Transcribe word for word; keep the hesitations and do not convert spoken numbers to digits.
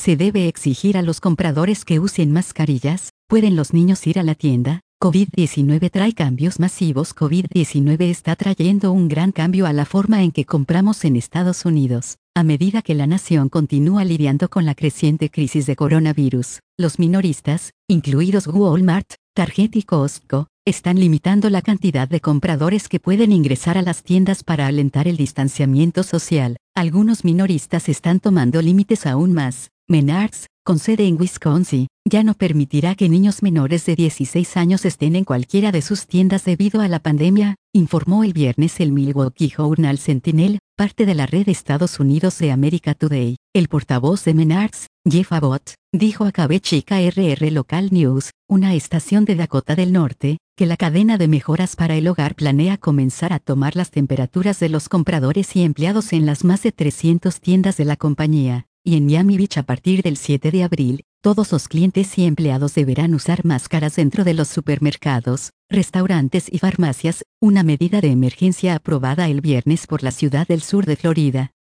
Se debe exigir a los compradores que usen mascarillas. ¿Pueden los niños ir a la tienda? COVID diecinueve trae cambios masivos. COVID diecinueve está trayendo un gran cambio a la forma en que compramos en Estados Unidos. A medida que la nación continúa lidiando con la creciente crisis de coronavirus, los minoristas, incluidos Walmart, Target y Costco, están limitando la cantidad de compradores que pueden ingresar a las tiendas para alentar el distanciamiento social. Algunos minoristas están tomando límites aún más. Menards, con sede en Wisconsin, ya no permitirá que niños menores de dieciséis años estén en cualquiera de sus tiendas debido a la pandemia, informó el viernes el Milwaukee Journal Sentinel, parte de la red Estados Unidos de America Today. El portavoz de Menards, Jeff Abbott, dijo a K B Chica R R Local News, una estación de Dakota del Norte, que la cadena de mejoras para el hogar planea comenzar a tomar las temperaturas de los compradores y empleados en las más de trescientas tiendas de la compañía. Y en Miami Beach a partir del siete de abril, todos los clientes y empleados deberán usar máscaras dentro de los supermercados, restaurantes y farmacias, una medida de emergencia aprobada el viernes por la ciudad del sur de Florida.